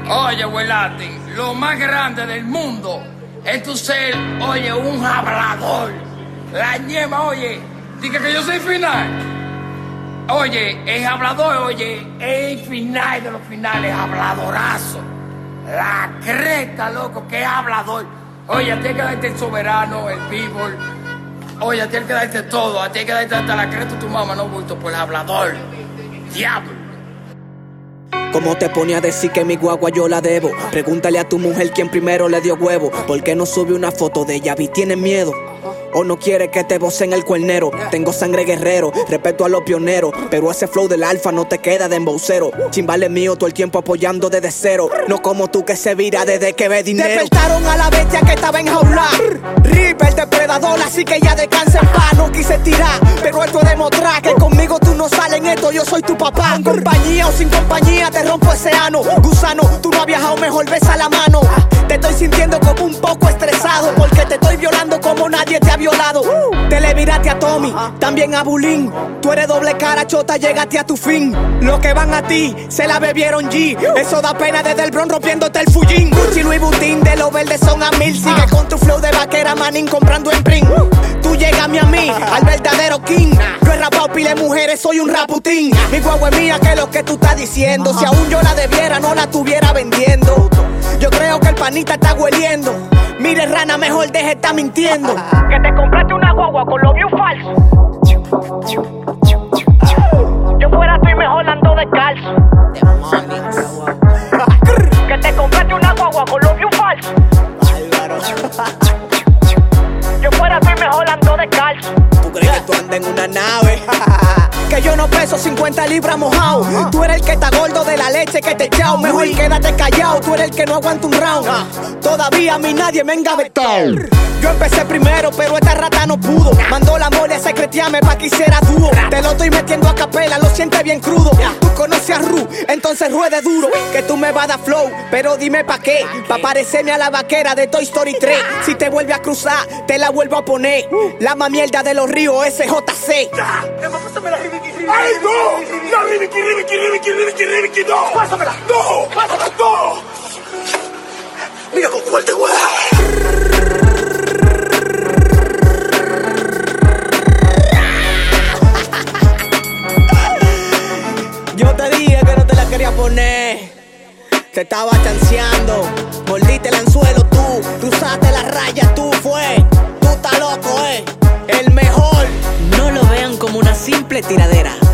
Oye, Huelati, lo más grande del mundo es tu ser, oye, un hablador. La ñema, oye, dice que yo soy final. Oye, es hablador, oye, es el final de los finales, habladorazo. La creta, loco, que es hablador. Oye, a ti hay que darte el soberano, el bíbol. Oye, a ti hay que darte todo, a ti hay que darte hasta la creta de tu mamá, no bulto, por el hablador. Diablo. ¿Cómo te pone a decir que mi guagua yo la debo? Pregúntale a tu mujer quién primero le dio huevo. ¿Por qué no sube una foto de ella? ¿Vi tienes miedo? ¿O no quiere que te vocen el cuernero? Tengo sangre guerrero, respeto a los pioneros, pero ese flow del alfa no te queda de embaucero. Chimbale mío todo el tiempo apoyando desde cero, no como tú que se vira desde que ve dinero. Despertaron a la bestia que estaba enjaulada, Reaper depredador, así que ya descansa en paz. No quise tirar, pero esto es demostrar que conmigo tú no sales en esto, yo soy tu papá. Con compañía o sin compañía te rompo ese ano. Gusano, tú no has viajado, mejor besa la mano. Te estoy sintiendo como un poco estresado, porque te estoy violando como nadie te ha violado. Te le viraste a Tommy, también a Bulín. Tú eres doble cara, chota, llegaste a tu fin. Los que van a ti, se la bebieron G. Eso da pena desde el Bron rompiéndote el fullín. Gucci, Louis Vuitton, de los verdes son a 1000. Sigue con tu flow de vaquera, manín, comprando en print. Tú llégame a mí, al verdadero king. Yo he rapado pile mujeres, soy un raputín. Mi guagua es mía, que es lo que tú estás diciendo. Si aún yo la debiera, no la estuviera vendiendo. Yo creo que el panita está hueliendo. Mire, rana, mejor deje de estar mintiendo. Que te compraste una guagua con los views falsos. Yo fuera tú y mejor ando descalzo. Que te compraste una guagua con los views falsos. Yo fuera tú y mejor ando descalzo. ¿Tú crees que tú andas en una nave? Que yo no peso 50 libras mojado. Tú eres el que está gordo de la leche que te echao. Mejor quédate callado, tú eres el que no aguanta un round. Todavía a mí nadie me engavetó. Yo empecé primero, pero esta rata no pudo. Mandó la mole a secretearme pa' que hiciera dúo. Te lo estoy metiendo a capela, lo sientes bien crudo. Tú conoces a Ru, entonces ruede duro. Que tú me vas a dar flow, pero dime pa' qué. Pa' parecerme a la vaquera de Toy Story 3. Si te vuelve a cruzar, te la vuelvo a poner. La mamierda de los ríos, SJC. ¡Ay, no! ¡No, Ribiki, no! ¡Pásamela! ¡No! ¡Pásamela, no! Mira con cuál te voy a dar. Yo te dije que no te la quería poner. Te estaba chanceando. Mordiste el anzuelo tú. Cruzaste la raya tú, fue. Tú estás loco, el mejor. No lo vean como una simple tiradera.